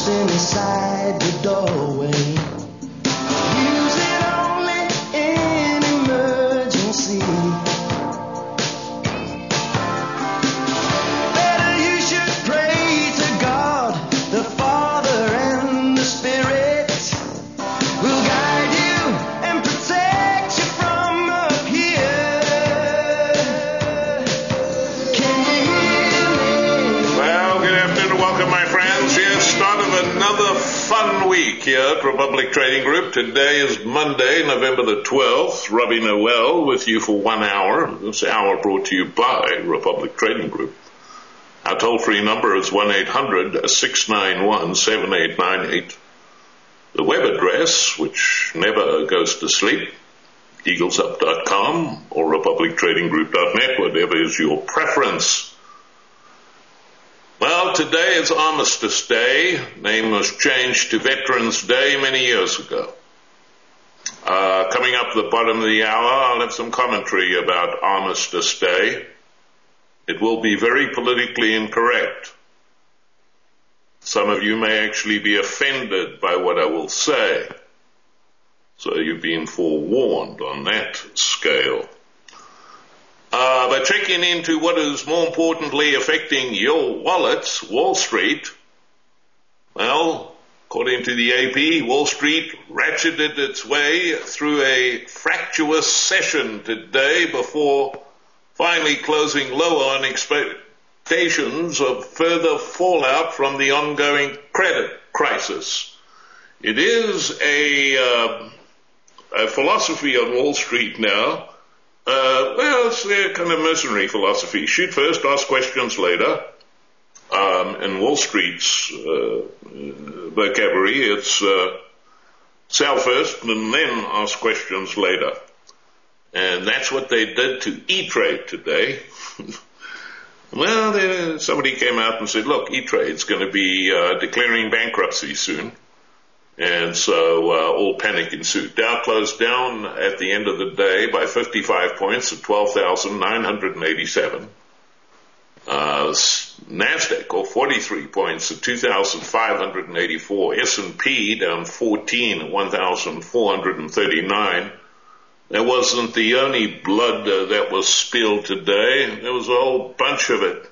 dancing inside the doorway. Use it only in emergency. Better you should pray to God, the Father and the Spirit will guide you and protect you from up here. Can you hear me? Well, good afternoon and welcome, my friends. Here's start of another fun week here at Republic Trading Group. Today is Monday, November the 12th. Robbie Noel with you for 1 hour. This hour brought to you by Republic Trading Group. Our toll-free number is 1-800-691-7898. The web address, which never goes to sleep, eaglesup.com or republictradinggroup.net, whatever is your preference. Well, today is Armistice Day. Name was changed to Veterans Day many years ago. Coming up at the bottom of the hour, I'll have some commentary about Armistice Day. It will be very politically incorrect. Some of you may actually be offended by what I will say. So you've been forewarned on that scale. But checking into what is more importantly affecting your wallets, Wall Street, well, according to the AP, Wall Street ratcheted its way through a fractious session today before finally closing lower on expectations of further fallout from the ongoing credit crisis. It is a philosophy on Wall Street now. Well, it's a kind of mercenary philosophy. Shoot first, ask questions later. In Wall Street's vocabulary, it's sell first and then ask questions later. And that's what they did to E-Trade today. Well, somebody came out and said, look, E-Trade's going to be declaring bankruptcy soon. And so all panic ensued. Dow closed down at the end of the day by 55 points at 12,987. NASDAQ off 43 points at 2,584. S&P down 14 at 1,439. That wasn't the only blood that was spilled today. There was a whole bunch of it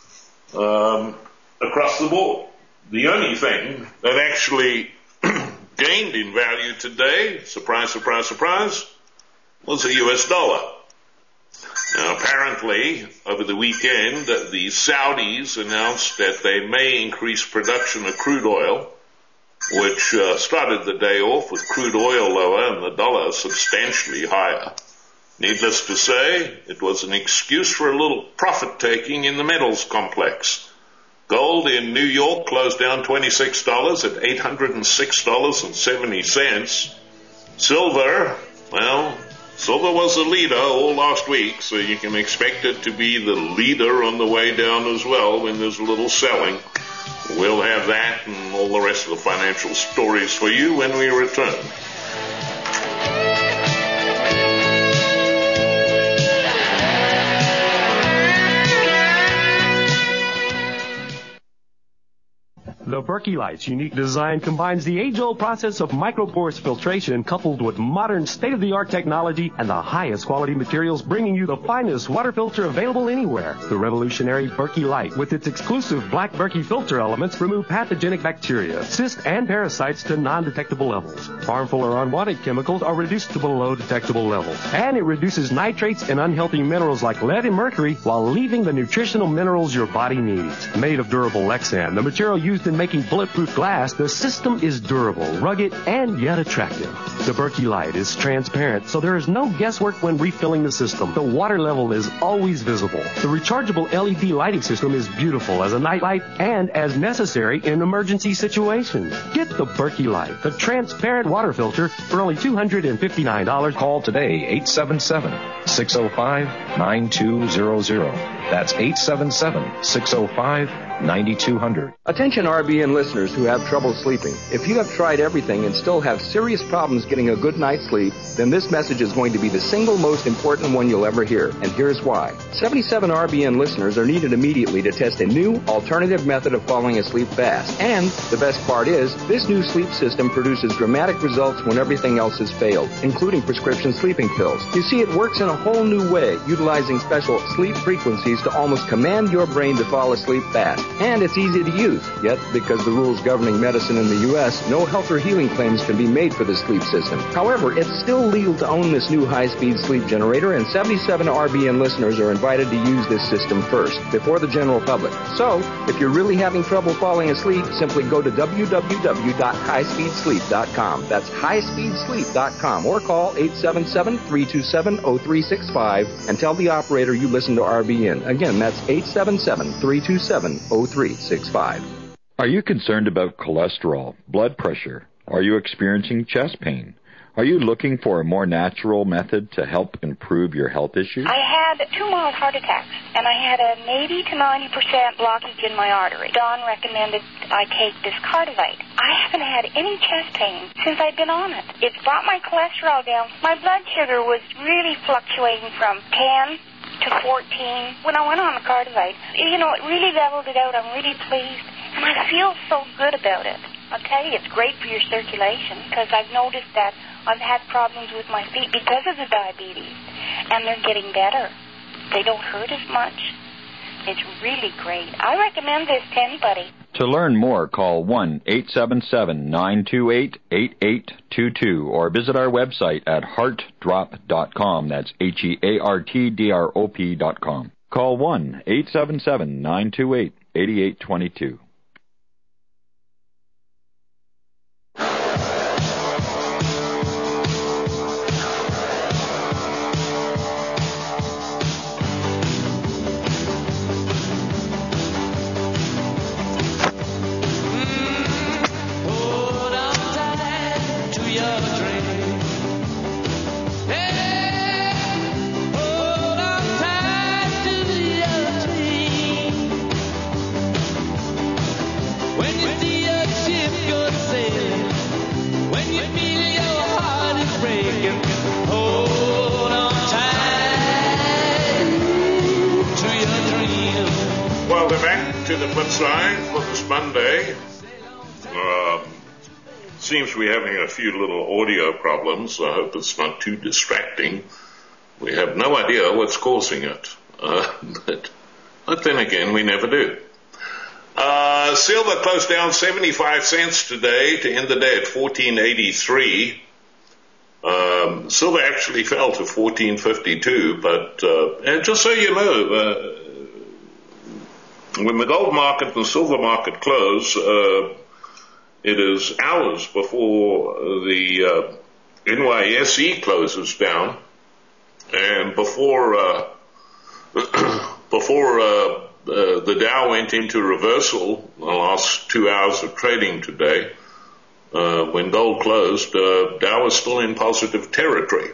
across the board. The only thing that actually gained in value today, surprise, surprise, surprise, was the US dollar. Now, apparently, over the weekend, the Saudis announced that they may increase production of crude oil, which started the day off with crude oil lower and the dollar substantially higher. Needless to say, it was an excuse for a little profit-taking in the metals complex. Gold in New York closed down $26 at $806.70. Silver, well, silver was the leader all last week, so you can expect it to be the leader on the way down as well when there's a little selling. We'll have that and all the rest of the financial stories for you when we return. The Berkey Light's unique design combines the age-old process of microporous filtration coupled with modern state-of-the-art technology and the highest quality materials, bringing you the finest water filter available anywhere. The revolutionary Berkey Light, with its exclusive black Berkey filter elements, remove pathogenic bacteria, cysts, and parasites to non-detectable levels. Harmful or unwanted chemicals are reduced to below detectable levels. And it reduces nitrates and unhealthy minerals like lead and mercury while leaving the nutritional minerals your body needs. Made of durable Lexan, the material used in making bulletproof glass, the system is durable, rugged, and yet attractive. The Berkey Light is transparent, so there is no guesswork when refilling the system. The water level is always visible. The rechargeable LED lighting system is beautiful as a night light and as necessary in emergency situations. Get the Berkey Light, the transparent water filter, for only $259. Call today, 877-605-9200. That's 877-605-9200. Attention RV RBN listeners who have trouble sleeping. If you have tried everything and still have serious problems getting a good night's sleep, then this message is going to be the single most important one you'll ever hear, and here's why. 77 RBN listeners are needed immediately to test a new alternative method of falling asleep fast. And the best part is, this new sleep system produces dramatic results when everything else has failed, including prescription sleeping pills. You see, it works in a whole new way, utilizing special sleep frequencies to almost command your brain to fall asleep fast. And it's easy to use. Yet, because the rules governing medicine in the U.S., no health or healing claims can be made for the sleep system. However, it's still legal to own this new high-speed sleep generator, and 77 RBN listeners are invited to use this system first, before the general public. So, if you're really having trouble falling asleep, simply go to www.highspeedsleep.com. That's highspeedsleep.com, or call 877-327-0365 and tell the operator you listen to RBN. Again, that's 877-327-0365. Are you concerned about cholesterol, blood pressure? Are you experiencing chest pain? Are you looking for a more natural method to help improve your health issues? I had 2 mild heart attacks, and I had an 80 to 90% blockage in my artery. Don recommended I take this Cardivite. I haven't had any chest pain since I've been on it. It's brought my cholesterol down. My blood sugar was really fluctuating from 10 to 14 when I went on the Cardivite. You know, it really leveled it out. I'm really pleased, and I feel so good about it. I'll tell you, it's great for your circulation, because I've noticed that I've had problems with my feet because of the diabetes, and they're getting better. They don't hurt as much. It's really great. I recommend this to anybody. To learn more, call 1-877-928-8822 or visit our website at heartdrop.com. That's HEARTDROP.com. Call 1-877-928-8822. To the flip side for this Monday. Seems we're having a few little audio problems. I hope it's not too distracting. We have no idea what's causing it. But then again, we never do. Silver closed down 75 cents today to end the day at $14.83. Silver actually fell to $14.52, but and just so you know, when the gold market and silver market close, it is hours before the NYSE closes down, and before the Dow went into reversal the last 2 hours of trading today, when gold closed, Dow was still in positive territory.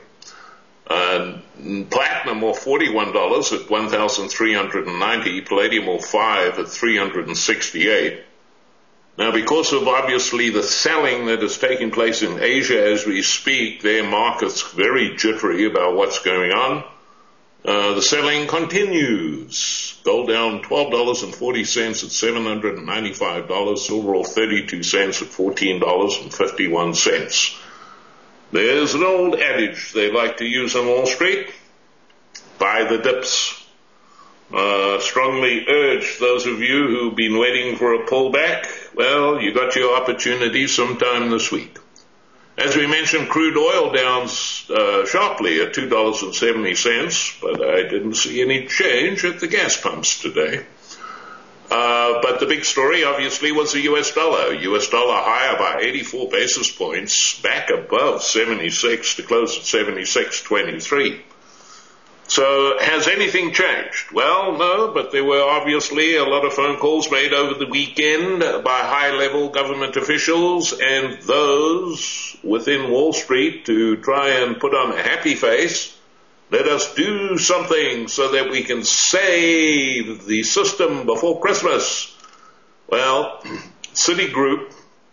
Platinum off $41 at $1,390, palladium off $5 at $368. Now, because of obviously the selling that is taking place in Asia as we speak, their market's very jittery about what's going on. The selling continues. Gold down $12.40 at $795, silver off 32 cents at $14.51. There's an old adage they like to use on Wall Street: buy the dips. Strongly urge those of you who've been waiting for a pullback, well, you got your opportunity sometime this week. As we mentioned, crude oil down sharply at $2.70, but I didn't see any change at the gas pumps today. But the big story, obviously, was the U.S. dollar. U.S. dollar higher by 84 basis points, back above 76 to close at 76.23. So has anything changed? Well, no, but there were obviously a lot of phone calls made over the weekend by high-level government officials and those within Wall Street to try and put on a happy face. Let us do something so that we can save the system before Christmas. Well, Citigroup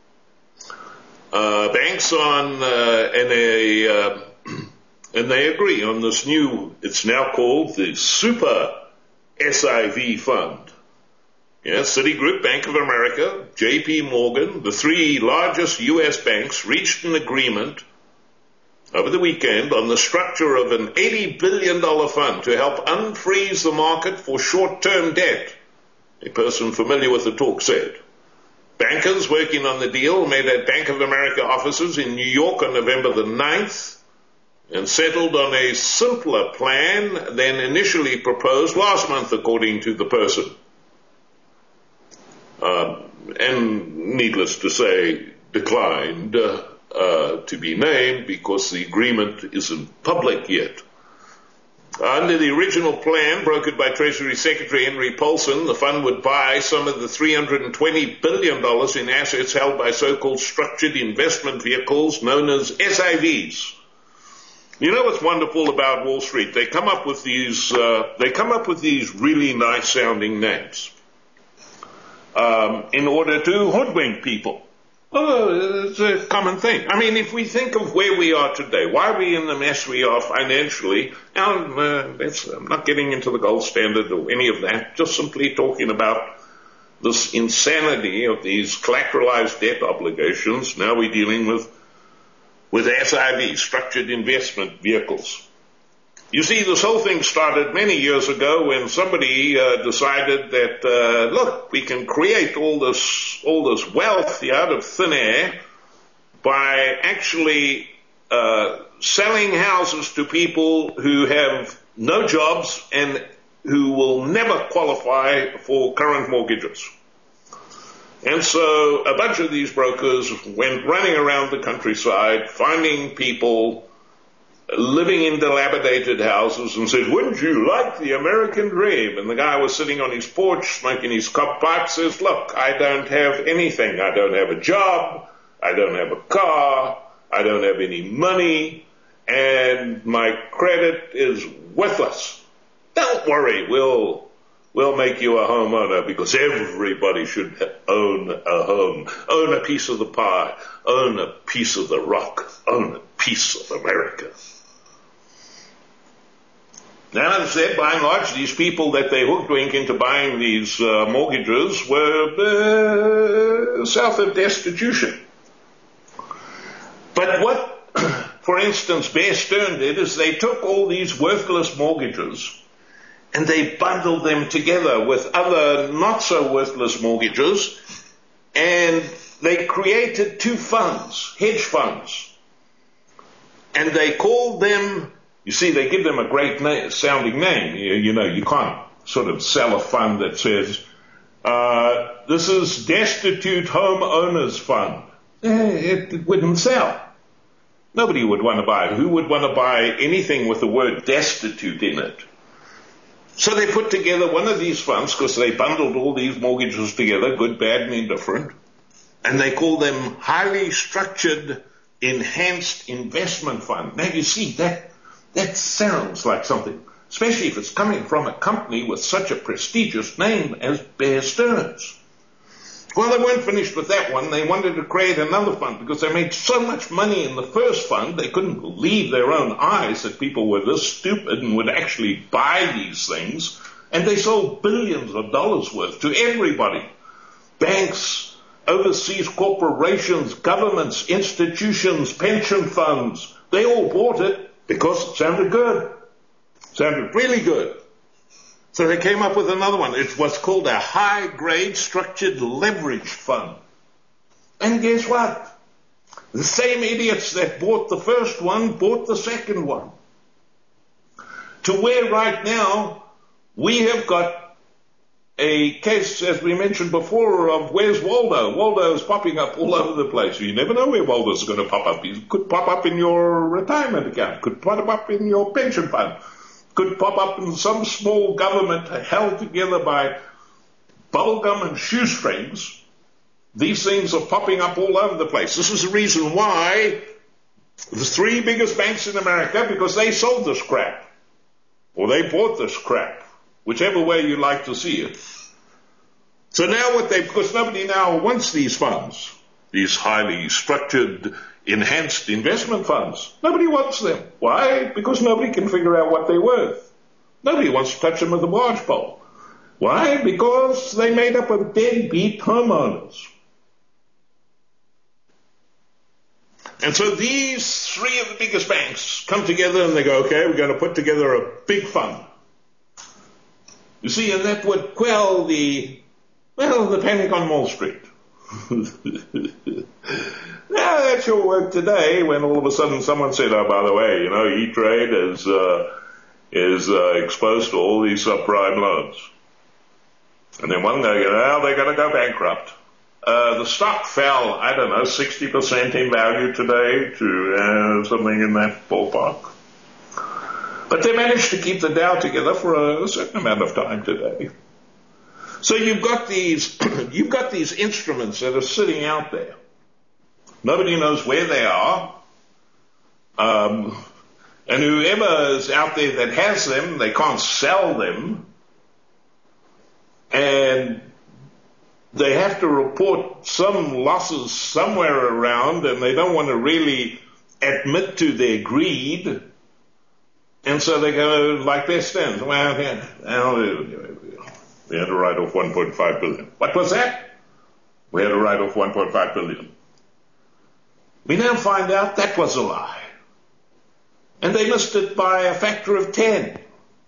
banks on, and they agree on this new, it's now called the Super SIV Fund. Yeah, Citigroup, Bank of America, JP Morgan, the three largest U.S. banks reached an agreement over the weekend on the structure of an $80 billion fund to help unfreeze the market for short-term debt, a person familiar with the talk said. Bankers working on the deal met at Bank of America offices in New York on November the 9th and settled on a simpler plan than initially proposed last month, according to the person. And needless to say, declined to be named because the agreement isn't public yet. Under the original plan brokered by Treasury Secretary Henry Paulson, the fund would buy some of the $320 billion in assets held by so-called structured investment vehicles known as SIVs. You know what's wonderful about Wall Street? They come up with these really nice sounding names in order to hoodwink people. Oh, it's a common thing. I mean, if we think of where we are today, why are we in the mess we are financially? I'm not getting into the gold standard or any of that, just simply talking about this insanity of these collateralized debt obligations. Now we're dealing with SIVs, structured investment vehicles. You see, this whole thing started many years ago when somebody decided that, look, we can create all this wealth out of thin air by actually selling houses to people who have no jobs and who will never qualify for current mortgages. And so a bunch of these brokers went running around the countryside, finding people living in dilapidated houses and said, wouldn't you like the American dream? And the guy was sitting on his porch smoking his cob pipe, says, look, I don't have anything. I don't have a job. I don't have a car. I don't have any money. And my credit is worthless. Don't worry. We'll make you a homeowner because everybody should own a home, own a piece of the pie, own a piece of the rock, own a piece of America. Now, as I said, by and large, these people that they hoodwink into buying these mortgages were south of destitution. But what, for instance, Bear Stearns did is they took all these worthless mortgages and they bundled them together with other not-so-worthless mortgages, and they created two funds, hedge funds, and they called them, you see, they give them a great sounding name. You know, you can't sort of sell a fund that says, this is Destitute Homeowners Fund. It wouldn't sell. Nobody would want to buy it. Who would want to buy anything with the word destitute in it? So they put together one of these funds because they bundled all these mortgages together, good, bad, and indifferent, and they called them Highly Structured Enhanced Investment Fund. Now you see, that sounds like something, especially if it's coming from a company with such a prestigious name as Bear Stearns. Well, they weren't finished with that one. They wanted to create another fund because they made so much money in the first fund, they couldn't believe their own eyes that people were this stupid and would actually buy these things. And they sold billions of dollars worth to everybody. Banks, overseas corporations, governments, institutions, pension funds. They all bought it because it sounded good. It sounded really good. So they came up with another one. It's what's called a high-grade structured leverage fund. And guess what? The same idiots that bought the first one bought the second one. To where right now we have got a case, as we mentioned before, of where's Waldo? Waldo's popping up all over the place. You never know where Waldo's going to pop up. He could pop up in your retirement account, could pop up in your pension fund, could pop up in some small government held together by bubblegum and shoestrings. These things are popping up all over the place. This is the reason why the three biggest banks in America, because they sold this crap, or they bought this crap, whichever way you like to see it. So now because nobody now wants these funds, these highly structured, enhanced investment funds. Nobody wants them. Why? Because nobody can figure out what they're worth. Nobody wants to touch them with a barge pole. Why? Because they're made up of deadbeat homeowners. And so these three of the biggest banks come together and they go, okay, we're going to put together a big fund. You see, and that would quell the panic on Wall Street. Now, that sure worked today when all of a sudden someone said, oh, by the way, E-Trade is exposed to all these subprime loans. And then one day, they're going to go bankrupt. The stock fell, 60% in value today to something in that ballpark. But they managed to keep the Dow together for a certain amount of time today. So you've got these instruments that are sitting out there. Nobody knows where they are. And whoever is out there that has them, they can't sell them. And they have to report some losses somewhere around, and they don't want to really admit to their greed. And so they go like their stands. Well, we had to write off 1.5 billion. What was that? We had to write off 1.5 billion. We now find out that was a lie. And they missed it by a factor of 10.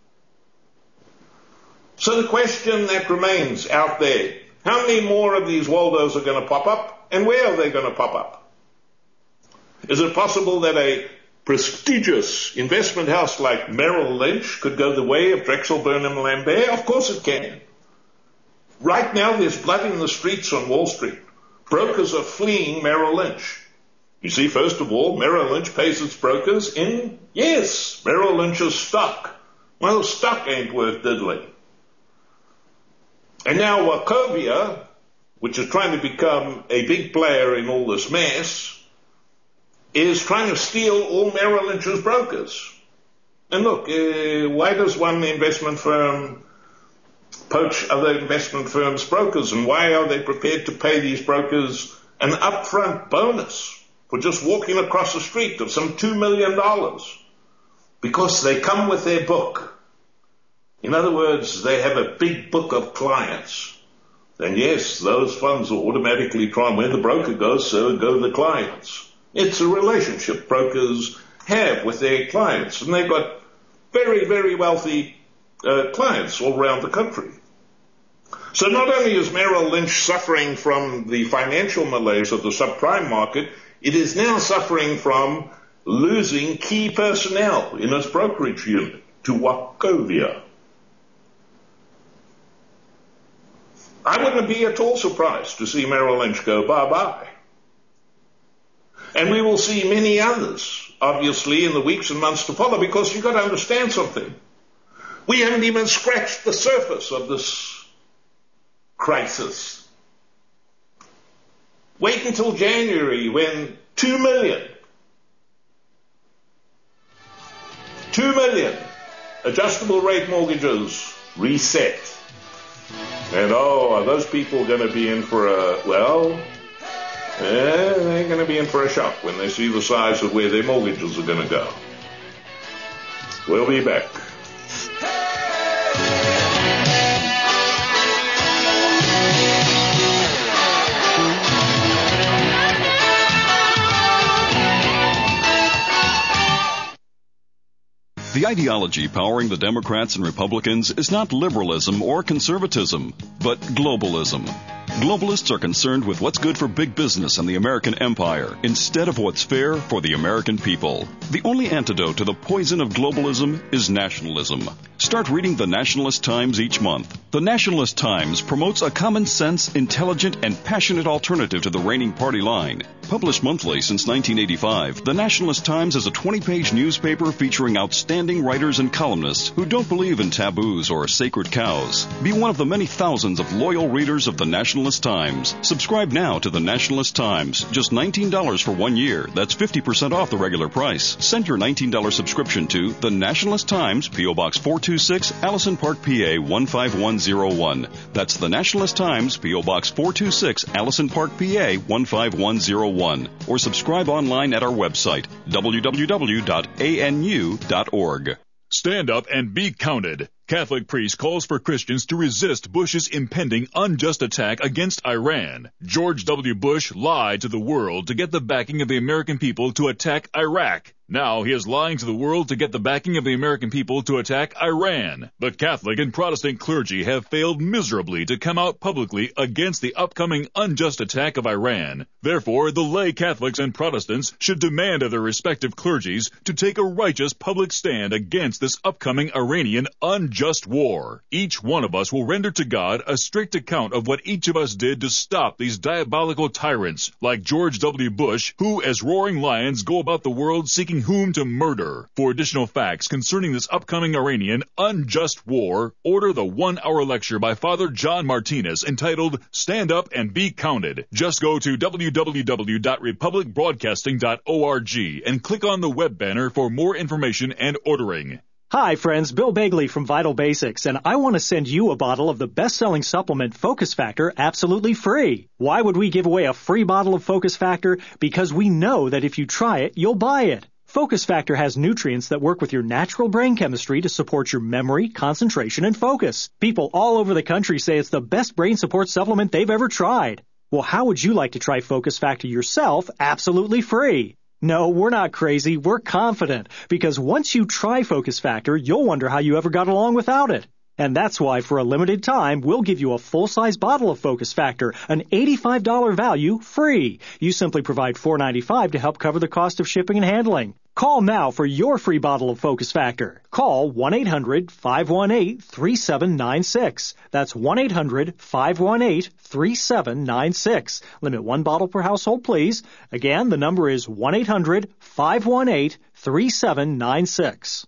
So the question that remains out there, how many more of these Waldos are going to pop up, and where are they going to pop up? Is it possible that a prestigious investment house like Merrill Lynch could go the way of Drexel Burnham Lambert? Of course it can. Right now there's blood in the streets on Wall Street. Brokers are fleeing Merrill Lynch. You see, first of all, Merrill Lynch pays its brokers in, Merrill Lynch's stock. Well, stock ain't worth diddly. And now Wachovia, which is trying to become a big player in all this mess, is trying to steal all Merrill Lynch's brokers. And look, why does one investment firm poach other investment firms' brokers, and why are they prepared to pay these brokers an upfront bonus for just walking across the street of some $2 million? Because they come with their book. In other words, they have a big book of clients. And yes, those funds will automatically try, where the broker goes, so go the clients. It's a relationship brokers have with their clients, and they've got very, very wealthy clients all around the country. So not only is Merrill Lynch suffering from the financial malaise of the subprime market, it is now suffering from losing key personnel in its brokerage unit to Wachovia. I wouldn't be at all surprised to see Merrill Lynch go bye-bye. And we will see many others, obviously, in the weeks and months to follow, because you've got to understand something. We haven't even scratched the surface of this crisis. Wait until January when 2 million adjustable rate mortgages reset. And are those people going to be in for they're going to be in for a shock when they see the size of where their mortgages are going to go. We'll be back. The ideology powering the Democrats and Republicans is not liberalism or conservatism, but globalism. Globalists are concerned with what's good for big business and the American empire instead of what's fair for the American people. The only antidote to the poison of globalism is nationalism. Start reading the Nationalist Times each month. The Nationalist Times promotes a common sense, intelligent, and passionate alternative to the reigning party line. Published monthly since 1985, the Nationalist Times is a 20-page newspaper featuring outstanding writers and columnists who don't believe in taboos or sacred cows. Be one of the many thousands of loyal readers of the Nationalist Times. Subscribe now to the Nationalist Times. Just $19 for 1 year. That's 50% off the regular price. Send your $19 subscription to the Nationalist Times, P.O. Box 42. 426 Allison Park, PA 15101. That's the Nationalist Times, P.O. Box 426 Allison Park, PA 15101. Or subscribe online at our website, www.anu.org. Stand up and be counted. Catholic priest calls for Christians to resist Bush's impending unjust attack against Iran. George W. Bush lied to the world to get the backing of the American people to attack Iraq. Now he is lying to the world to get the backing of the American people to attack Iran. The Catholic and Protestant clergy have failed miserably to come out publicly against the upcoming unjust attack of Iran. Therefore, the lay Catholics and Protestants should demand of their respective clergies to take a righteous public stand against this upcoming Iranian unjust war. Each one of us will render to God a strict account of what each of us did to stop these diabolical tyrants like George W. Bush, who as roaring lions go about the world seeking whom to murder. For additional facts concerning this upcoming Iranian unjust war, order the 1-hour lecture by Father John Martinez entitled Stand Up and Be Counted. Just go to www.republicbroadcasting.org and click on the web banner for more information and ordering. Hi friends, Bill Begley from Vital Basics, and I want to send you a bottle of the best-selling supplement Focus Factor absolutely free. Why would we give away a free bottle of Focus Factor? Because we know that if you try it, you'll buy it. Focus Factor has nutrients that work with your natural brain chemistry to support your memory, concentration, and focus. People all over the country say it's the best brain support supplement they've ever tried. Well, how would you like to try Focus Factor yourself absolutely free? No, we're not crazy. We're confident. Because once you try Focus Factor, you'll wonder how you ever got along without it. And that's why, for a limited time, we'll give you a full-size bottle of Focus Factor, an $85 value, free. You simply provide $4.95 to help cover the cost of shipping and handling. Call now for your free bottle of Focus Factor. Call 1-800-518-3796. That's 1-800-518-3796. Limit one bottle per household, please. Again, the number is 1-800-518-3796.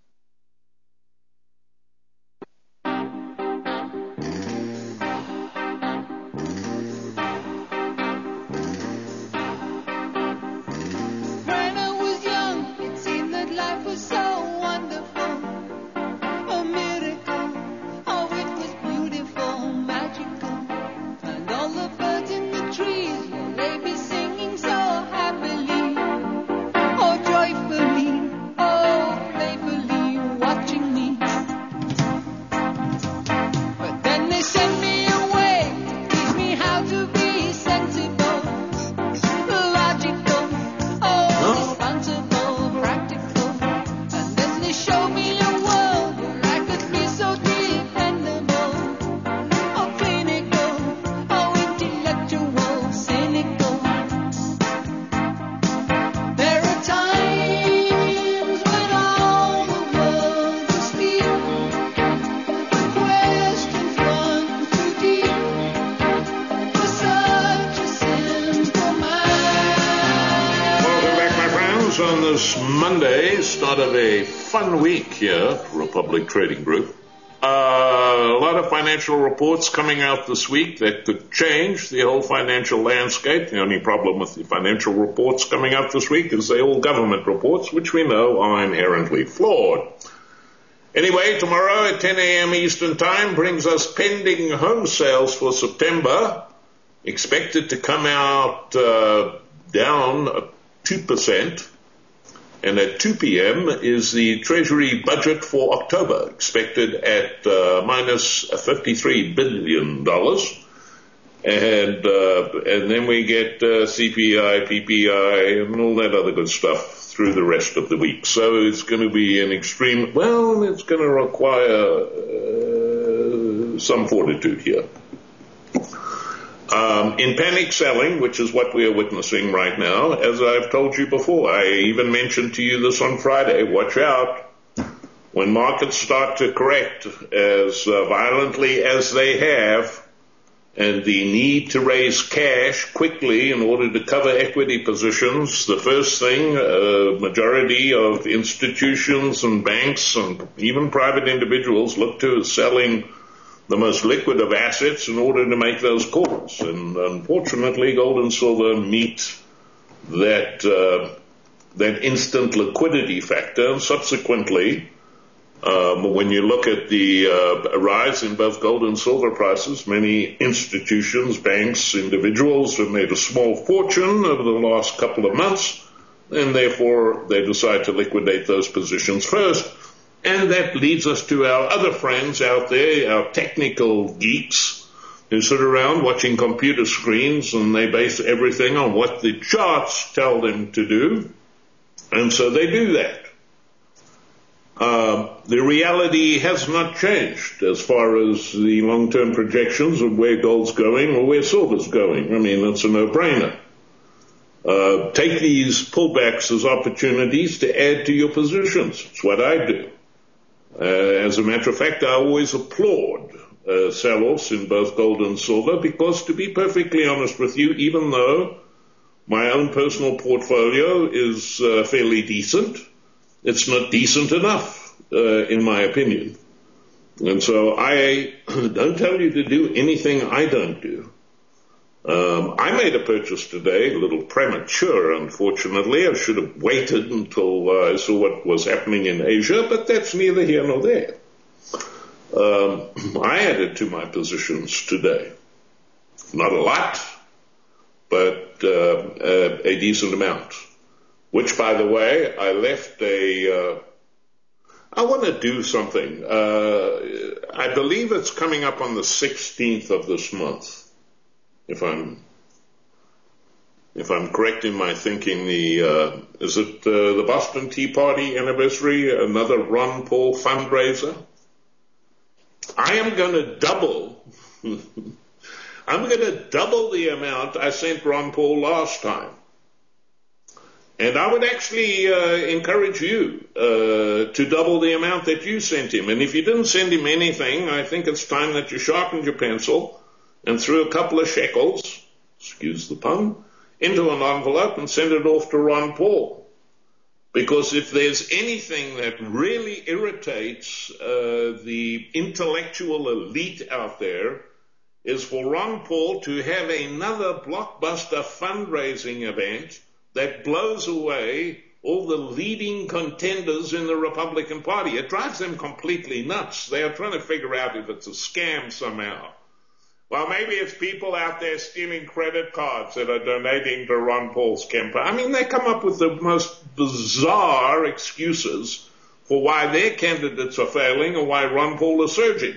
Monday, start of a fun week here at Republic Trading Group. A lot of financial reports coming out this week that could change the whole financial landscape. The only problem with the financial reports coming out this week is they're all government reports, which we know are inherently flawed. Anyway, tomorrow at 10 a.m. Eastern Time brings us pending home sales for September, expected to come out down 2%. And at 2 p.m. is the Treasury budget for October, expected at minus $53 billion. And then we get CPI, PPI, and all that other good stuff through the rest of the week. So it's going to be an extreme, well, it's going to require some fortitude here. In panic selling, which is what we are witnessing right now, as I've told you before, I even mentioned to you this on Friday, watch out. When markets start to correct as violently as they have, and the need to raise cash quickly in order to cover equity positions, the first thing majority of institutions and banks and even private individuals look to is selling the most liquid of assets in order to make those calls. And unfortunately, gold and silver meet that instant liquidity factor. And subsequently, When you look at the rise in both gold and silver prices, many institutions, banks, individuals have made a small fortune over the last couple of months, and therefore they decide to liquidate those positions first. And that leads us to our other friends out there, our technical geeks, who sit around watching computer screens, and they base everything on what the charts tell them to do. And so they do that. The reality has not changed as far as the long-term projections of where gold's going or where silver's going. I mean, it's a no-brainer. Take these pullbacks as opportunities to add to your positions. It's what I do. As a matter of fact, I always applaud sell-offs in both gold and silver because, to be perfectly honest with you, even though my own personal portfolio is fairly decent, it's not decent enough, in my opinion. And so I don't tell you to do anything I don't do. I made a purchase today, a little premature, unfortunately. I should have waited until I saw what was happening in Asia, but that's neither here nor there. I added to my positions today. Not a lot, but a decent amount. Which, by the way, I left I want to do something. I believe it's coming up on the 16th of this month. If I'm correct in my thinking, is it the Boston Tea Party anniversary, another Ron Paul fundraiser? I am going to double. I'm going to double the amount I sent Ron Paul last time. And I would actually encourage you to double the amount that you sent him. And if you didn't send him anything, I think it's time that you sharpened your pencil and threw a couple of shekels, excuse the pun, into an envelope and sent it off to Ron Paul. Because if there's anything that really irritates the intellectual elite out there, is for Ron Paul to have another blockbuster fundraising event that blows away all the leading contenders in the Republican Party. It drives them completely nuts. They are trying to figure out if it's a scam somehow. Well, maybe it's people out there stealing credit cards that are donating to Ron Paul's campaign. I mean, they come up with the most bizarre excuses for why their candidates are failing or why Ron Paul is surging.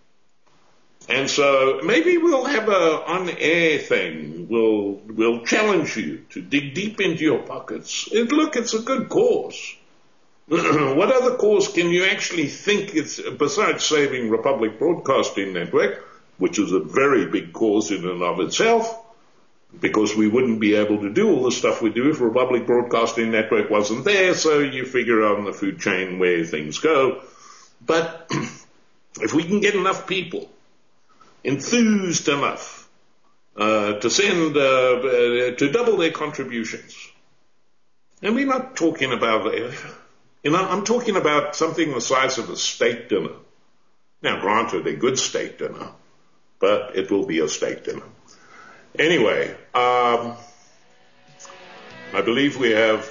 And so maybe we'll have a on-air thing. We'll challenge you to dig deep into your pockets. Look, it's a good cause. What other cause can you actually think it's, besides saving Republic Broadcasting Network, which is a very big cause in and of itself, because we wouldn't be able to do all the stuff we do if Republic Broadcasting Network wasn't there, so you figure on the food chain where things go. But if we can get enough people enthused enough to send to double their contributions, and we're not talking about, I'm talking about something the size of a steak dinner. Now, granted, a good steak dinner, but it will be a steak dinner. Anyway, I believe we have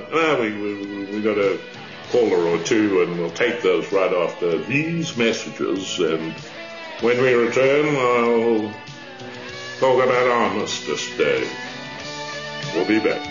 we got a caller or two, and we'll take those right after these messages. And when we return, I'll talk about Armistice Day. We'll be back.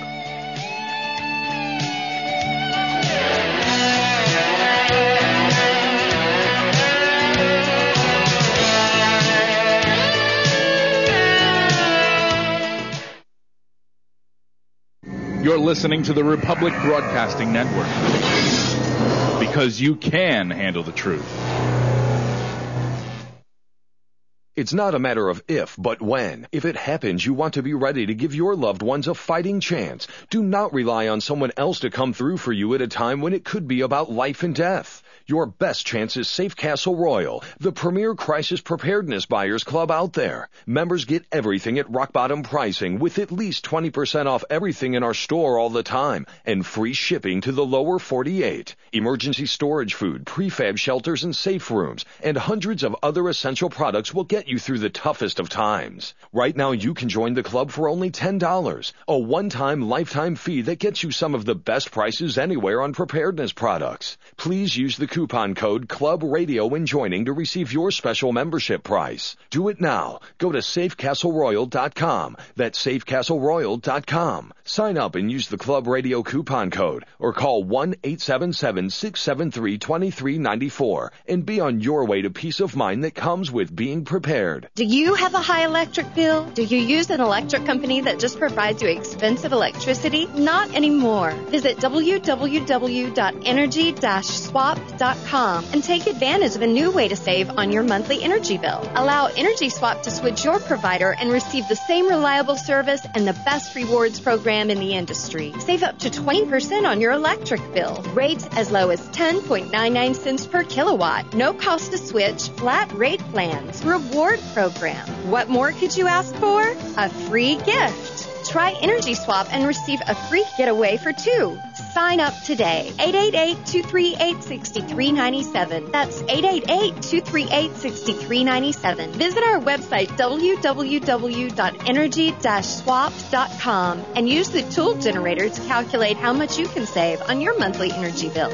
You're listening to the Republic Broadcasting Network, because you can handle the truth. It's not a matter of if, but when. If it happens, you want to be ready to give your loved ones a fighting chance. Do not rely on someone else to come through for you at a time when it could be about life and death. Your best chance is Safe Castle Royal, the premier crisis preparedness buyers club out there. Members get everything at rock bottom pricing with at least 20% off everything in our store all the time and free shipping to the lower 48. Emergency storage food, prefab shelters and safe rooms, and hundreds of other essential products will get you through the toughest of times. Right now you can join the club for only $10, a one-time lifetime fee that gets you some of the best prices anywhere on preparedness products. Please use the coupon code Club Radio when joining to receive your special membership price. Do it now. Go to safecastleroyal.com. That's safecastleroyal.com. Sign up and use the Club Radio coupon code or call 1-877-673-2394 and be on your way to peace of mind that comes with being prepared. Do you have a high electric bill? Do you use an electric company that just provides you expensive electricity? Not anymore. Visit www.energy-swap.com and take advantage of a new way to save on your monthly energy bill. Allow Energy Swap to switch your provider and receive the same reliable service and the best rewards program in the industry. Save up to 20% on your electric bill. Rates as low as 10.99 cents per kilowatt. No cost to switch. Flat rate plans. Reward program. What more could you ask for? A free gift. Try Energy Swap and receive a free getaway for two. Sign up today. 888-238-6397. That's 888-238-6397. Visit our website, www.energy-swap.com, and use the tool generator to calculate how much you can save on your monthly energy bill.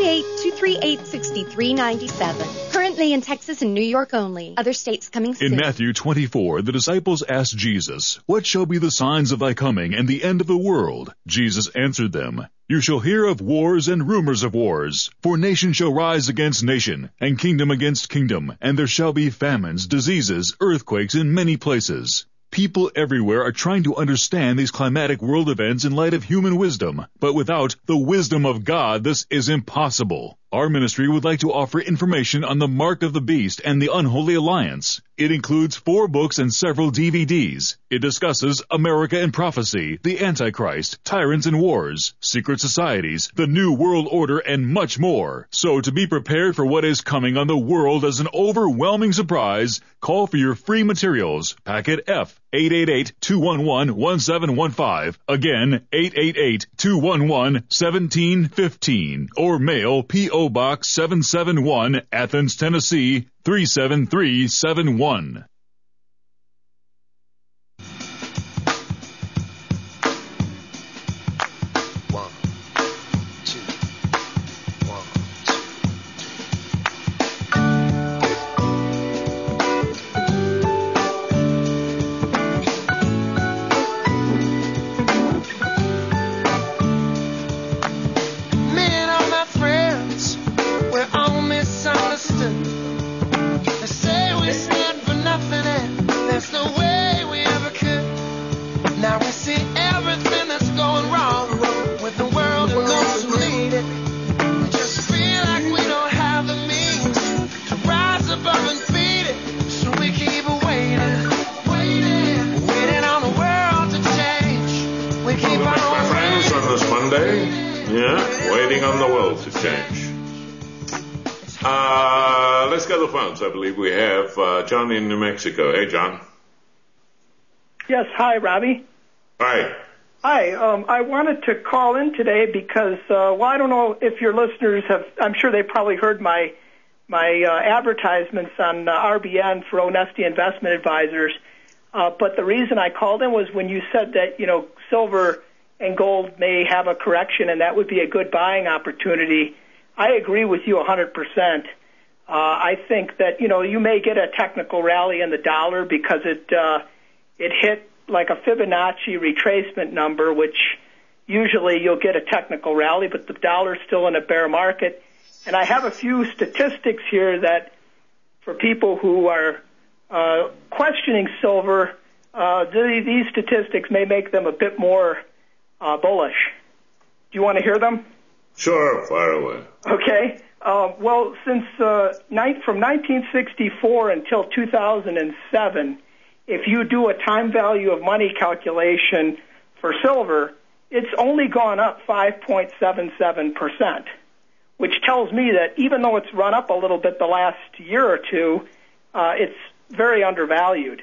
888-238-6397. Currently in Texas and New York only. Other states coming soon. In Matthew 24, the disciples asked Jesus, "What shall be the signs of thy coming and the end of the world?" Jesus answered them, "You shall hear of wars and rumors of wars. For nation shall rise against nation, and kingdom against kingdom, and there shall be famines, diseases, earthquakes in many places." People everywhere are trying to understand these climatic world events in light of human wisdom, but without the wisdom of God, this is impossible. Our ministry would like to offer information on the Mark of the Beast and the Unholy Alliance. It includes 4 books and several DVDs. It discusses America and Prophecy, the Antichrist, Tyrants and Wars, Secret Societies, the New World Order, and much more. So to be prepared for what is coming on the world as an overwhelming surprise, call for your free materials. Packet F, 888-211-1715. Again, 888-211-1715. Or mail P.O. Box 771, Athens, Tennessee, 37371. Let's go to the phones. I believe we have John in New Mexico. Hey, John. Yes. Hi, Robbie. Hi. Hi. I wanted to call in today because, I don't know if your listeners have. I'm sure they probably heard my advertisements on RBN for Onesti Investment Advisors. But the reason I called in was when you said that silver and gold may have a correction, and that would be a good buying opportunity. I agree with you 100%. I think that, you may get a technical rally in the dollar because it hit like a Fibonacci retracement number, which usually you'll get a technical rally, but the dollar's still in a bear market. And I have a few statistics here that for people who are questioning silver, these statistics may make them a bit more bullish. Do you want to hear them? Sure, fire away. Okay. Since from 1964 until 2007, if you do a time value of money calculation for silver, it's only gone up 5.77%, which tells me that even though it's run up a little bit the last year or two, it's very undervalued.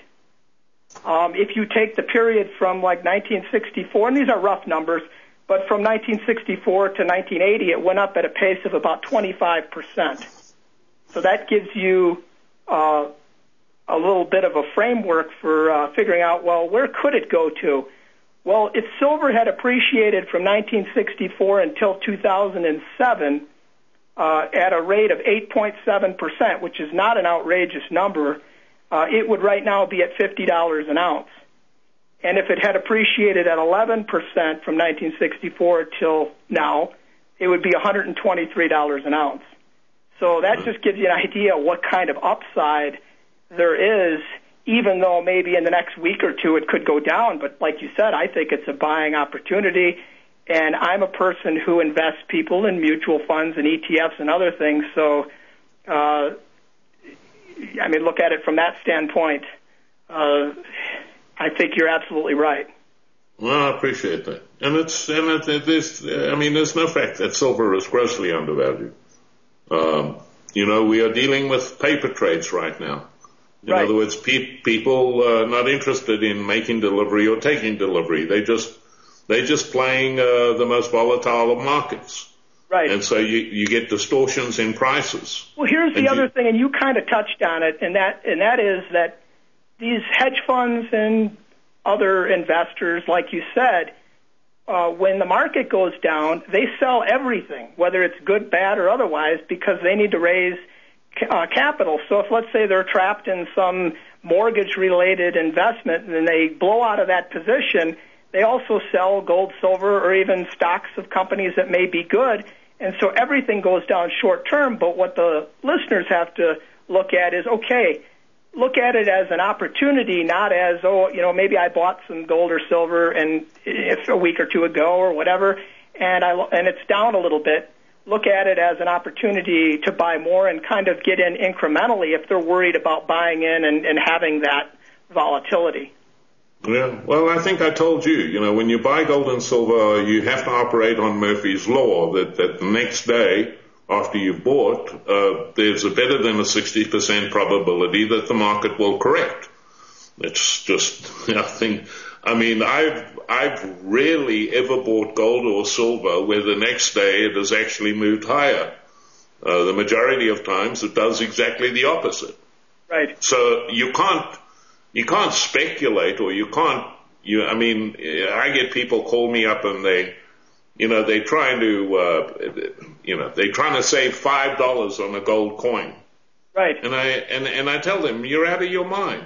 If you take the period from like 1964, and these are rough numbers, but from 1964 to 1980, it went up at a pace of about 25%. So that gives you a little bit of a framework for figuring out, where could it go to? Well, if silver had appreciated from 1964 until 2007, at a rate of 8.7%, which is not an outrageous number, it would right now be at $50 an ounce. And if it had appreciated at 11% from 1964 till now, it would be $123 an ounce. So that just gives you an idea what kind of upside there is, even though maybe in the next week or two it could go down. But like you said, I think it's a buying opportunity. And I'm a person who invests people in mutual funds and ETFs and other things. So, I mean, look at it from that standpoint. I think you're absolutely right. Well, I appreciate that. There's no fact that silver is grossly undervalued. We are dealing with paper trades right now. In other words, people not interested in making delivery or taking delivery. They're just playing the most volatile of markets. Right. And so you get distortions in prices. Well, here's the other thing, and you kind of touched on it, and that is that these hedge funds and other investors, like you said, when the market goes down, they sell everything, whether it's good, bad, or otherwise, because they need to raise capital. So if, let's say, they're trapped in some mortgage-related investment and they blow out of that position, they also sell gold, silver, or even stocks of companies that may be good. And so everything goes down short term. But what the listeners have to look at is, okay, look at it as an opportunity, not as, maybe I bought some gold or silver and it's a week or two ago or whatever, and it's down a little bit. Look at it as an opportunity to buy more and kind of get in incrementally if they're worried about buying in and having that volatility. Yeah, well, I think I told you, when you buy gold and silver, you have to operate on Murphy's Law, that the next day after you've bought, there's a better than a 60% probability that the market will correct. It's just, I've rarely ever bought gold or silver where the next day it has actually moved higher. The majority of times it does exactly the opposite. Right. So you can't speculate, or I get people call me up and they're trying to save $5 on a gold coin. Right. And I tell them, you're out of your mind.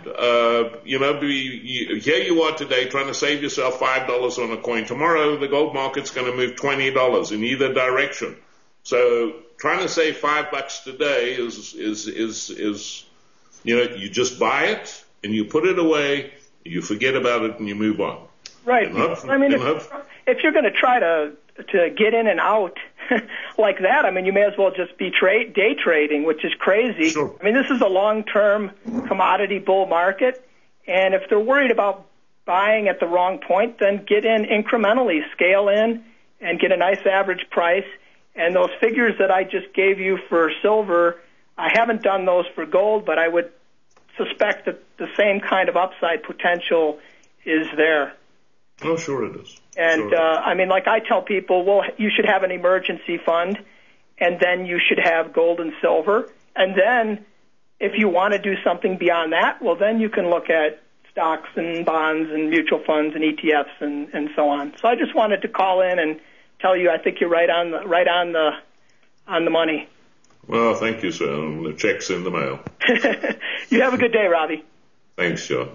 Here you are today trying to save yourself $5 on a coin. Tomorrow the gold market's going to move $20 in either direction. So trying to save $5 today is you just buy it and you put it away, you forget about it, and you move on. Right. If you're going to try to get in and out like that, you may as well just be day trading, which is crazy. Sure. This is a long-term commodity bull market, and if they're worried about buying at the wrong point, then get in incrementally, scale in, and get a nice average price. And those figures that I just gave you for silver, I haven't done those for gold, but I would suspect that the same kind of upside potential is there. Oh, sure it is. And, like I tell people, well, you should have an emergency fund, and then you should have gold and silver. And then if you want to do something beyond that, well, then you can look at stocks and bonds and mutual funds and ETFs and so on. So I just wanted to call in and tell you I think you're right on the money. Well, thank you, sir. The check's in the mail. You have a good day, Robbie. Thanks, John.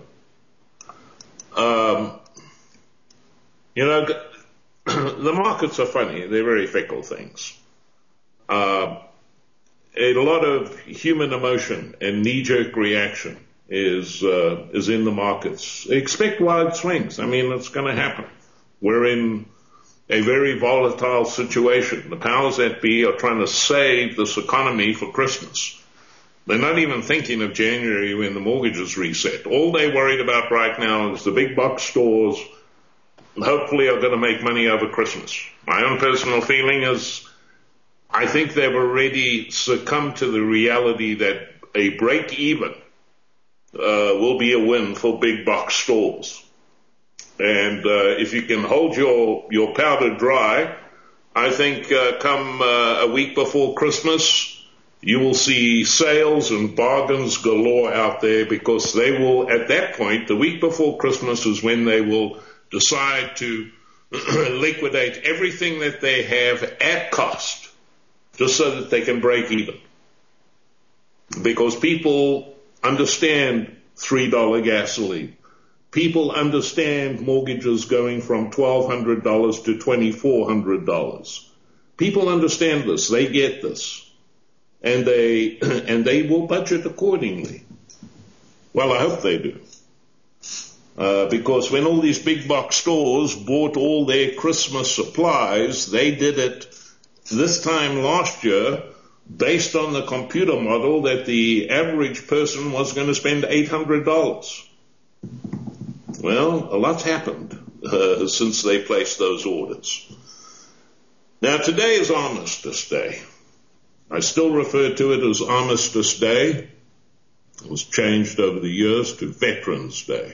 The markets are funny. They're very fickle things. A lot of human emotion and knee-jerk reaction is in the markets. Expect wild swings. It's going to happen. We're in a very volatile situation. The powers that be are trying to save this economy for Christmas. They're not even thinking of January when the mortgages reset. All they're worried about right now is the big box stores hopefully are going to make money over Christmas. My own personal feeling is I think they've already succumbed to the reality that a break even will be a win for big box stores. And if you can hold your powder dry, I think come a week before Christmas, you will see sales and bargains galore out there, because they will, at that point, the week before Christmas is when they will decide to liquidate everything that they have at cost. just so that they can break even. Because people understand $3 gasoline. People understand mortgages going from $1,200 to $2,400. People understand this. They get this. And they will budget accordingly. Well, I hope they do. Because when all these big box stores bought all their Christmas supplies, they did it this time last year based on the computer model that the average person was going to spend $800. Well, a lot's happened since they placed those orders. Now, today is Armistice Day. I still refer to it as Armistice Day. It was changed over the years to Veterans Day.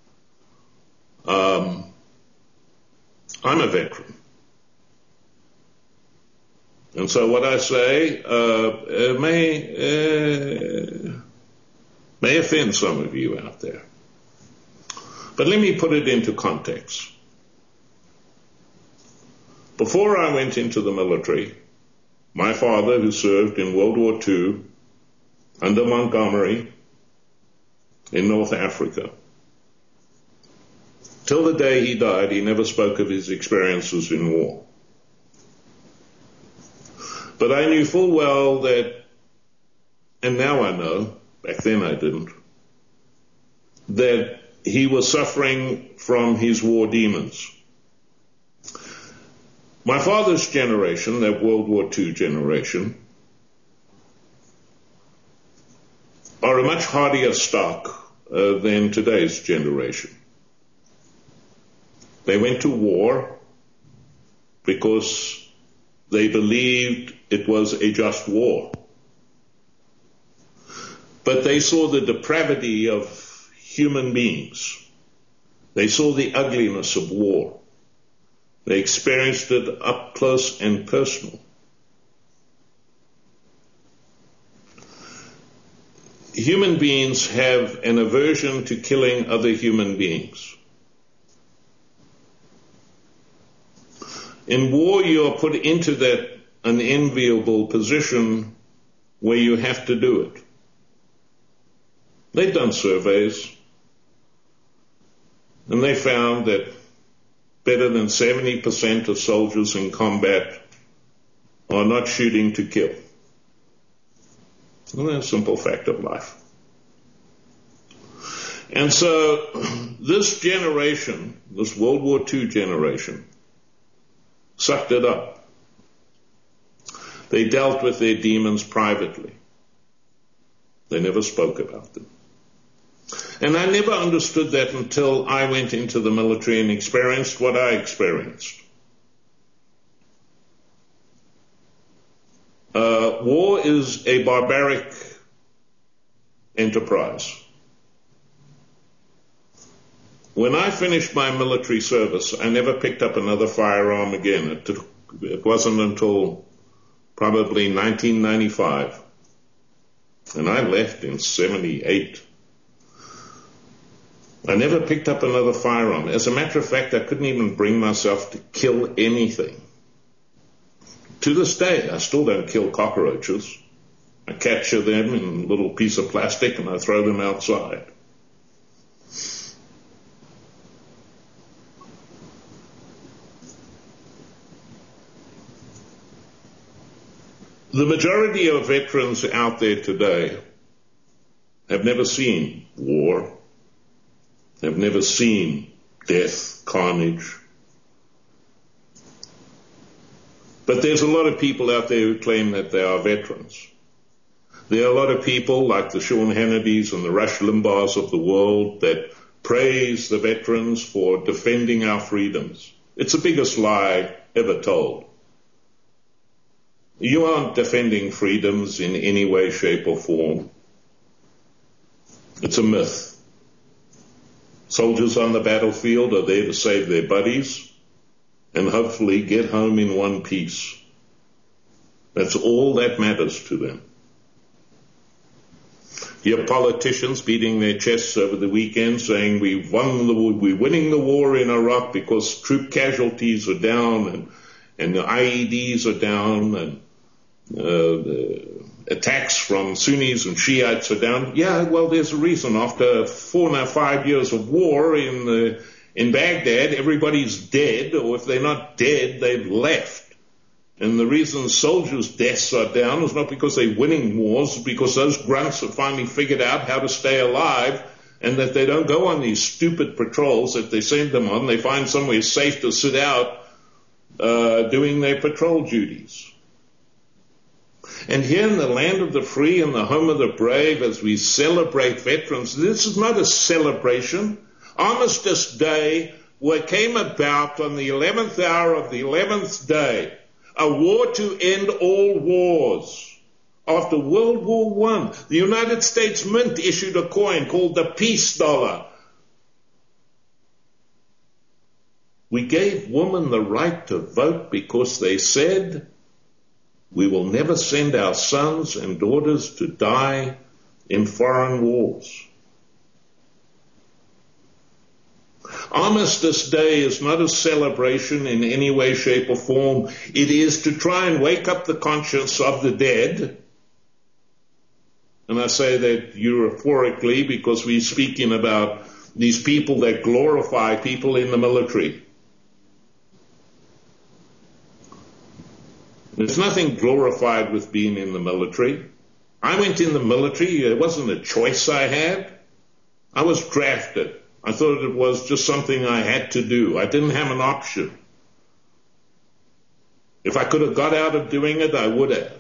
I'm a veteran. And so what I say may offend some of you out there. But let me put it into context. Before I went into the military, my father, who served in World War II under Montgomery in North Africa, till the day he died, he never spoke of his experiences in war. But I knew full well that, and now I know, back then I didn't, that he was suffering from his war demons. My father's generation, that World War II generation, are a much hardier stock than today's generation. They went to war because they believed it was a just war. But they saw the depravity of human beings. They saw the ugliness of war. They experienced it up close and personal. Human beings have an aversion to killing other human beings. In war, you are put into that unenviable position where you have to do it. They've done surveys, and they found that better than 70% of soldiers in combat are not shooting to kill. Well, that's a simple fact of life. And so this generation, this World War II generation, sucked it up. They dealt with their demons privately. They never spoke about them. And I never understood that until I went into the military and experienced what I experienced. War is a barbaric enterprise. When I finished my military service, I never picked up another firearm again. It wasn't until probably 1995. And I left in 78. I never picked up another firearm. As a matter of fact, I couldn't even bring myself to kill anything. To this day, I still don't kill cockroaches. I capture them in a little piece of plastic and I throw them outside. The majority of veterans out there today have never seen war, have never seen death, carnage. But there's a lot of people out there who claim that they are veterans. There are a lot of people like the Sean Hannitys and the Rush Limbaughs of the world that praise the veterans for defending our freedoms. It's the biggest lie ever told. You aren't defending freedoms in any way, shape, or form. It's a myth. Soldiers on the battlefield are there to save their buddies and hopefully get home in one piece. That's all that matters to them. You have politicians beating their chests over the weekend saying we're winning the war in Iraq because troop casualties are down and the IEDs are down and attacks from Sunnis and Shiites are down. Yeah, well, there's a reason. After 4 or 5 years of war in Baghdad, everybody's dead, or if they're not dead, they've left. And the reason soldiers' deaths are down is not because they're winning wars, it's because those grunts have finally figured out how to stay alive, and that they don't go on these stupid patrols that they send them on. They find somewhere safe to sit out doing their patrol duties. And here in the land of the free and the home of the brave, as we celebrate veterans, this is not a celebration. Armistice Day came about on the 11th hour of the 11th day, a war to end all wars. After World War I, the United States Mint issued a coin called the Peace Dollar. We gave women the right to vote because they said, we will never send our sons and daughters to die in foreign wars. Armistice Day is not a celebration in any way, shape, or form. It is to try and wake up the conscience of the dead. And I say that euphorically because we're speaking about these people that glorify people in the military. There's nothing glorified with being in the military. I went in the military. It wasn't a choice I had. I was drafted. I thought it was just something I had to do. I didn't have an option. If I could have got out of doing it, I would have.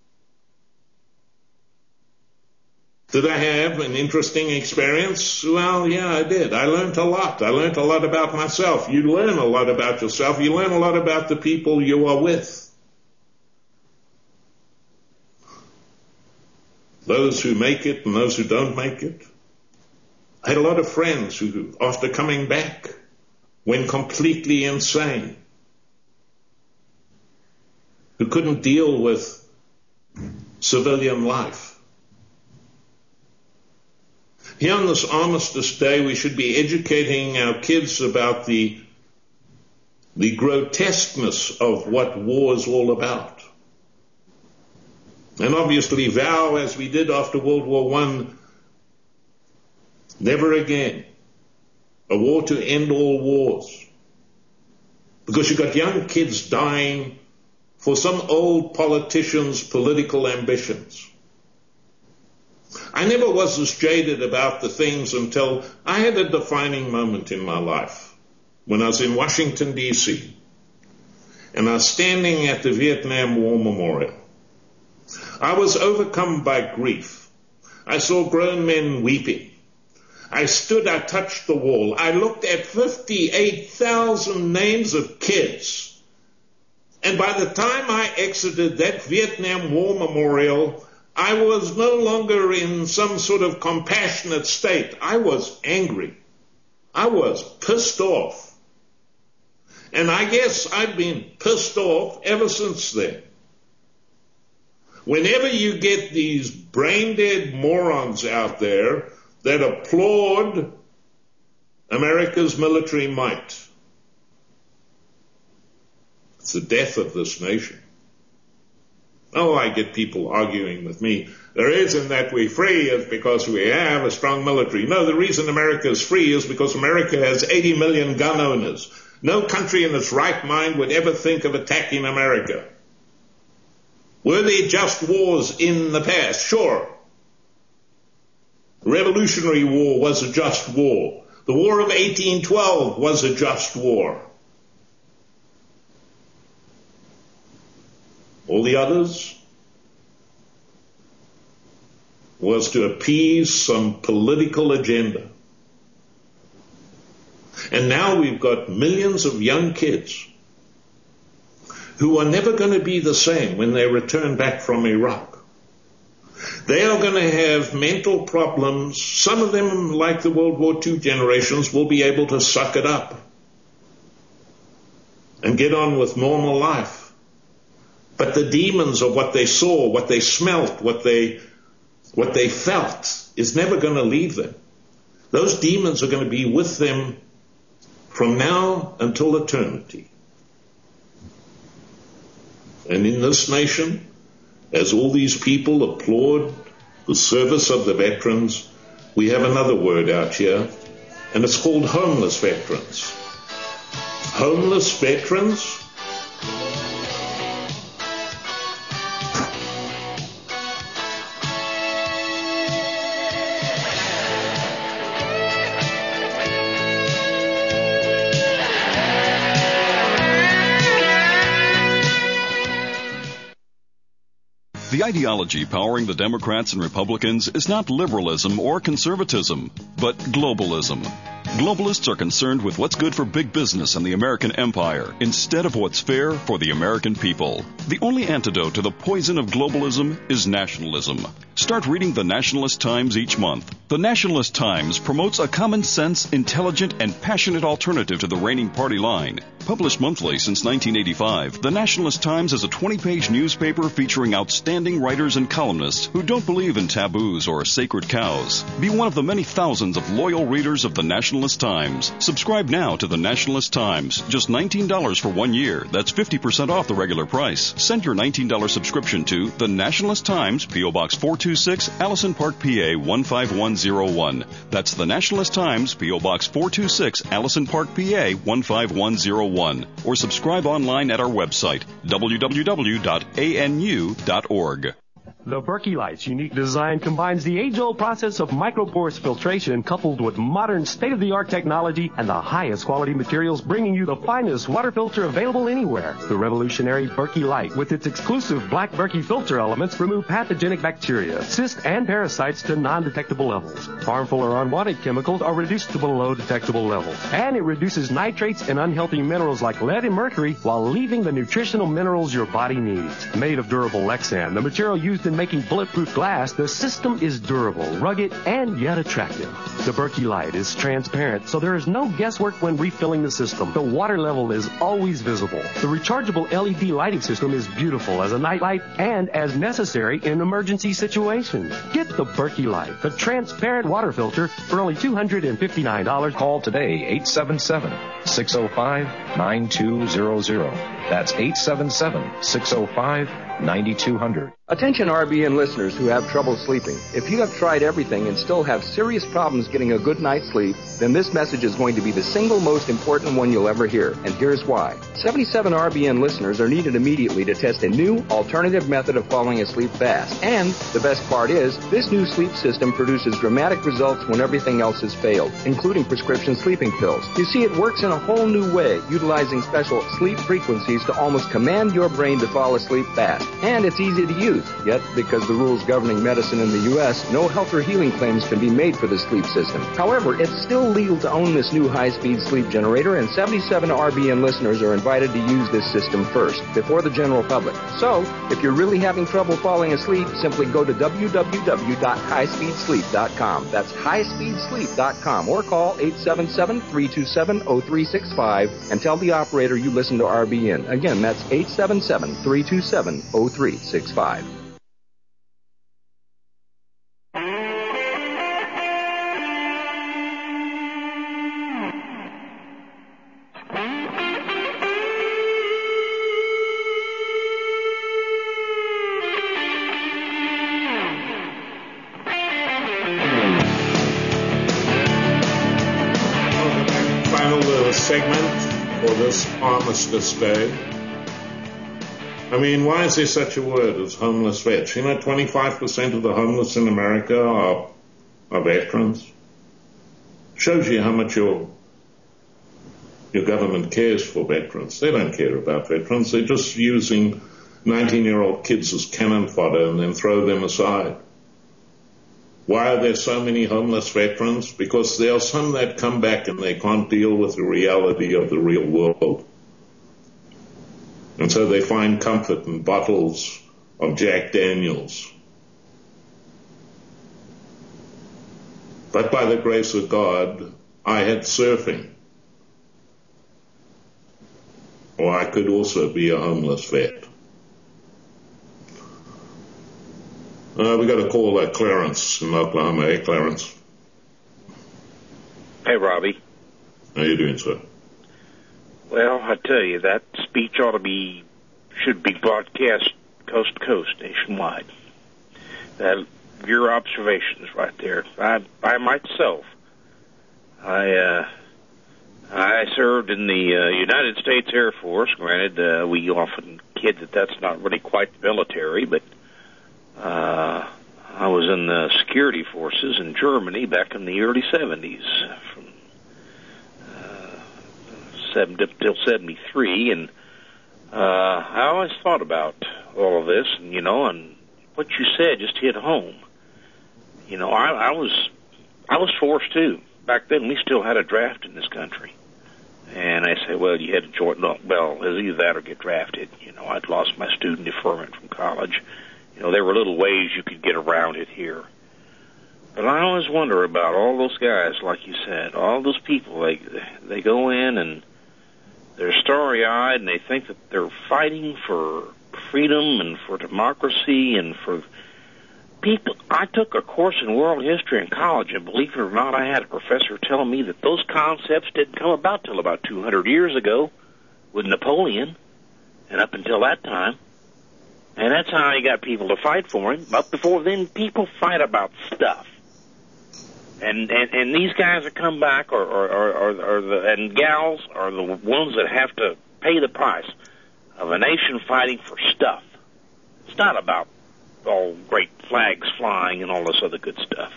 Did I have an interesting experience? Well, yeah, I did. I learned a lot. I learned a lot about myself. You learn a lot about yourself. You learn a lot about the people you are with. Those who make it and those who don't make it. I had a lot of friends who, after coming back, went completely insane, who couldn't deal with civilian life. Here on this Armistice Day, we should be educating our kids about the grotesqueness of what war is all about. And obviously vow, as we did after World War I, never again. A war to end all wars. Because you've got young kids dying for some old politician's political ambitions. I never was as jaded about the things until I had a defining moment in my life when I was in Washington, D.C. and I was standing at the Vietnam War Memorial. I was overcome by grief. I saw grown men weeping. I stood, I touched the wall. I looked at 58,000 names of kids. And by the time I exited that Vietnam War Memorial, I was no longer in some sort of compassionate state. I was angry. I was pissed off. And I guess I've been pissed off ever since then. Whenever you get these brain-dead morons out there that applaud America's military might, it's the death of this nation. Oh, I get people arguing with me. The reason that we're free is because we have a strong military. No, the reason America is free is because America has 80 million gun owners. No country in its right mind would ever think of attacking America. Were there just wars in the past? Sure. The Revolutionary War was a just war. The War of 1812 was a just war. All the others was to appease some political agenda. And now we've got millions of young kids who are never going to be the same when they return back from Iraq. They are going to have mental problems. Some of them, like the World War II generations, will be able to suck it up and get on with normal life. But the demons of what they saw, what they smelt, what they felt is never going to leave them. Those demons are going to be with them from now until eternity. And in this nation, As all these people applaud the service of the veterans, we have another word out here, and it's called homeless veterans. Homeless veterans? The ideology powering the Democrats and Republicans is not liberalism or conservatism, but globalism. Globalists are concerned with what's good for big business and the American empire instead of what's fair for the American people. The only antidote to the poison of globalism is nationalism. Start reading the Nationalist Times each month. The Nationalist Times promotes a common sense, intelligent, and passionate alternative to the reigning party line. Published monthly since 1985, the Nationalist Times is a 20-page newspaper featuring outstanding writers and columnists who don't believe in taboos or sacred cows. Be one of the many thousands of loyal readers of the Nationalist Times. Subscribe now to the Nationalist Times. Just $19 for 1 year. That's 50% off the regular price. Send your $19 subscription to the Nationalist Times, P.O. Box 426, Allison Park, PA 15101. That's the Nationalist Times, P.O. Box 426, Allison Park, PA 15101. Or subscribe online at our website, www.anu.org. The Berkey Light's unique design combines the age-old process of micropores filtration coupled with modern state-of-the-art technology and the highest quality materials, bringing you the finest water filter available anywhere. The revolutionary Berkey Light, with its exclusive black Berkey filter elements, remove pathogenic bacteria, cysts, and parasites to non-detectable levels. Harmful or unwanted chemicals are reduced to below detectable levels. And it reduces nitrates and unhealthy minerals like lead and mercury while leaving the nutritional minerals your body needs. Made of durable Lexan, the material used in making bulletproof glass, the system is durable, rugged, and yet attractive. The Berkey Light is transparent, so there is no guesswork when refilling the system. The water level is always visible. The rechargeable LED lighting system is beautiful as a nightlight and as necessary in emergency situations. Get the Berkey Light, the transparent water filter, for only $259. Call today, 877-605-9200. That's 877-605-9200. Attention RBN listeners who have trouble sleeping. If you have tried everything and still have serious problems getting a good night's sleep, then this message is going to be the single most important one you'll ever hear. And here's why. 77 RBN listeners are needed immediately to test a new alternative method of falling asleep fast. And the best part is, this new sleep system produces dramatic results when everything else has failed, including prescription sleeping pills. You see, it works in a whole new way, utilizing special sleep frequencies to almost command your brain to fall asleep fast. And it's easy to use. Yet, because the rules governing medicine in the U.S., no health or healing claims can be made for the sleep system. However, it's still legal to own this new high-speed sleep generator, and 77 RBN listeners are invited to use this system first, before the general public. So, if you're really having trouble falling asleep, simply go to www.highspeedsleep.com. That's highspeedsleep.com, or call 877-327-0365 and tell the operator you listen to RBN. Again, that's 877-327-0365. Segment for this Armistice Day. I mean, why is there such a word as homeless vets? You know, 25% of the homeless in America are veterans. Shows you how much your government cares for veterans. They don't care about veterans. They're just using 19-year-old kids as cannon fodder and then throw them aside. Why are there so many homeless veterans? Because there are some that come back and they can't deal with the reality of the real world. And so they find comfort in bottles of Jack Daniels. But by the grace of God, I had surfing. Or I could also be a homeless vet. We got to call Clarence in Oklahoma. Hey, Clarence. Hey, Robbie. How you doing, sir? Well, I tell you, that speech should be broadcast coast to coast, nationwide. Your observations right there. I myself, I served in the United States Air Force. Granted, we often kid that that's not really quite the military, but I was in the security forces in Germany back in the early 70s, from 7 till 73, and I always thought about all of this, and and what you said just hit home. I was forced to. Back then, we still had a draft in this country. And I said, well, you had to join. No, well, it was either that or get drafted. I'd lost my student deferment from college. There were little ways you could get around it here. But I always wonder about all those guys, like you said, all those people. They go in and they're starry-eyed and they think that they're fighting for freedom and for democracy and for people. I took a course in world history in college, and believe it or not, I had a professor telling me that those concepts didn't come about till about 200 years ago with Napoleon, and up until that time. And that's how he got people to fight for him. But before then, people fight about stuff. And these guys that come back and gals are the ones that have to pay the price of a nation fighting for stuff. It's not about all great flags flying and all this other good stuff.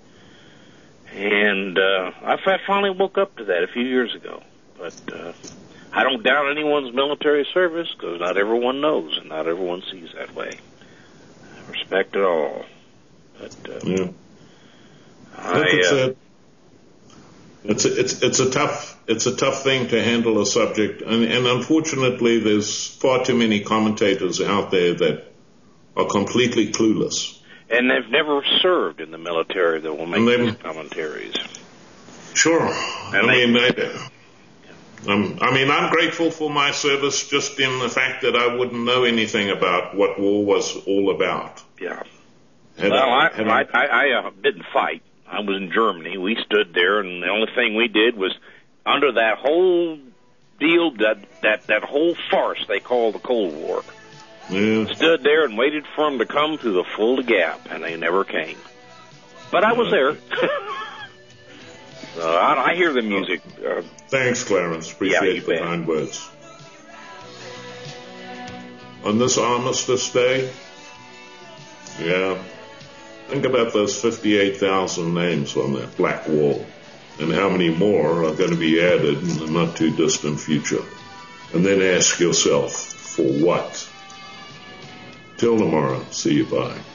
And I finally woke up to that a few years ago. But I don't doubt anyone's military service, because not everyone knows and not everyone sees that way. I respect it all. But yeah. It's a tough thing to handle a subject, and unfortunately, there's far too many commentators out there that are completely clueless. And they've never served in the military that will make these commentaries. Sure. I'm grateful for my service just in the fact that I wouldn't know anything about what war was all about. Yeah. I didn't fight. I was in Germany. We stood there, and the only thing we did was, under that whole deal, that whole farce they call the Cold War, stood there and waited for them to come through the Fulda Gap, and they never came. But I was there. So I hear the music. Thanks, Clarence. Appreciate the kind words. On this Armistice Day, think about those 58,000 names on that black wall, and how many more are going to be added in the not-too-distant future. And then ask yourself, for what? Till tomorrow. See you. Bye.